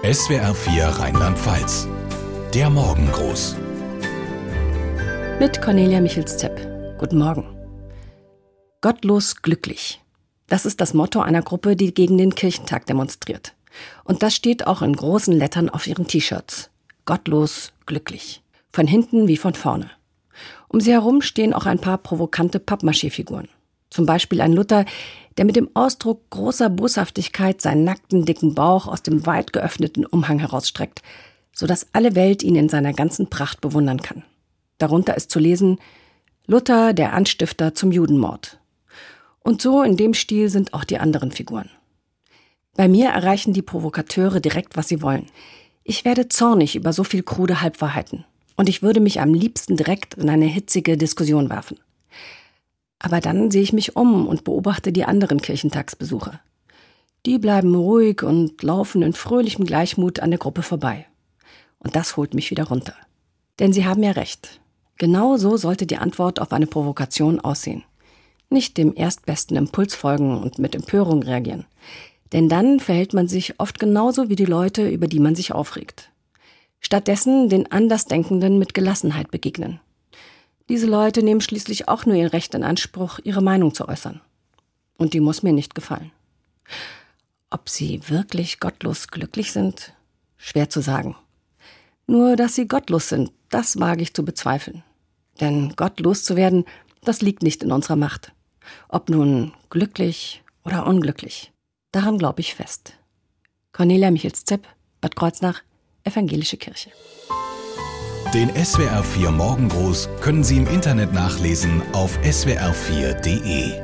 SWR 4 Rheinland-Pfalz. Der Morgengruß. Mit Cornelia Michels-Zepp. Guten Morgen. Gottlos glücklich. Das ist das Motto einer Gruppe, die gegen den Kirchentag demonstriert. Und das steht auch in großen Lettern auf ihren T-Shirts. Gottlos glücklich. Von hinten wie von vorne. Um sie herum stehen auch ein paar provokante Pappmaché-Figuren. Zum Beispiel ein Luther, der mit dem Ausdruck großer Boshaftigkeit seinen nackten, dicken Bauch aus dem weit geöffneten Umhang herausstreckt, sodass alle Welt ihn in seiner ganzen Pracht bewundern kann. Darunter ist zu lesen: Luther, der Anstifter zum Judenmord. Und so in dem Stil sind auch die anderen Figuren. Bei mir erreichen die Provokateure direkt, was sie wollen. Ich werde zornig über so viel krude Halbwahrheiten. Und ich würde mich am liebsten direkt in eine hitzige Diskussion werfen. Aber dann sehe ich mich um und beobachte die anderen Kirchentagsbesucher. Die bleiben ruhig und laufen in fröhlichem Gleichmut an der Gruppe vorbei. Und das holt mich wieder runter. Denn sie haben ja recht. Genau so sollte die Antwort auf eine Provokation aussehen. Nicht dem erstbesten Impuls folgen und mit Empörung reagieren. Denn dann verhält man sich oft genauso wie die Leute, über die man sich aufregt. Stattdessen den Andersdenkenden mit Gelassenheit begegnen. Diese Leute nehmen schließlich auch nur ihr Recht in Anspruch, ihre Meinung zu äußern. Und die muss mir nicht gefallen. Ob sie wirklich gottlos glücklich sind? Schwer zu sagen. Nur, dass sie gottlos sind, das wage ich zu bezweifeln. Denn gottlos zu werden, das liegt nicht in unserer Macht. Ob nun glücklich oder unglücklich, daran glaube ich fest. Cornelia Michels-Zepp, Bad Kreuznach, Evangelische Kirche. Den SWR 4 Morgengruß können Sie im Internet nachlesen auf swr4.de.